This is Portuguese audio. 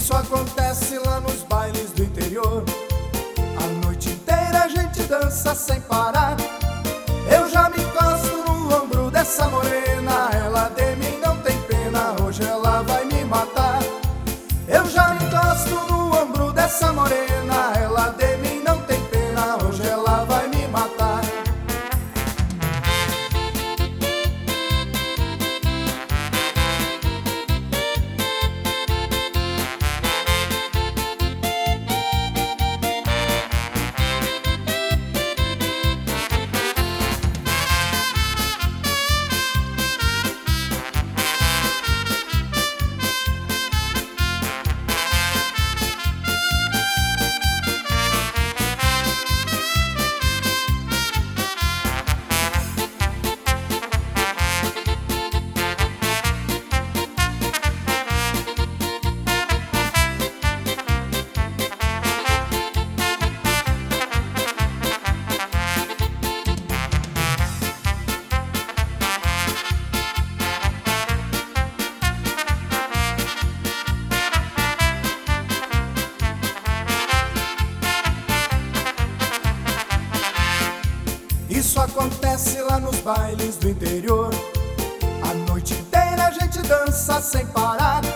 Isso acontece lá nos bailes do interior. A noite inteira a gente dança sem parar. Eu já me encosto no ombro dessa morena. Ela de mim não tem pena, hoje ela vai me matar. Eu já me encosto no ombro dessa morena. Ela de mim não tem pena, hoje ela vai me matar. Isso acontece lá nos bailes do interior. A noite inteira a gente dança sem parar.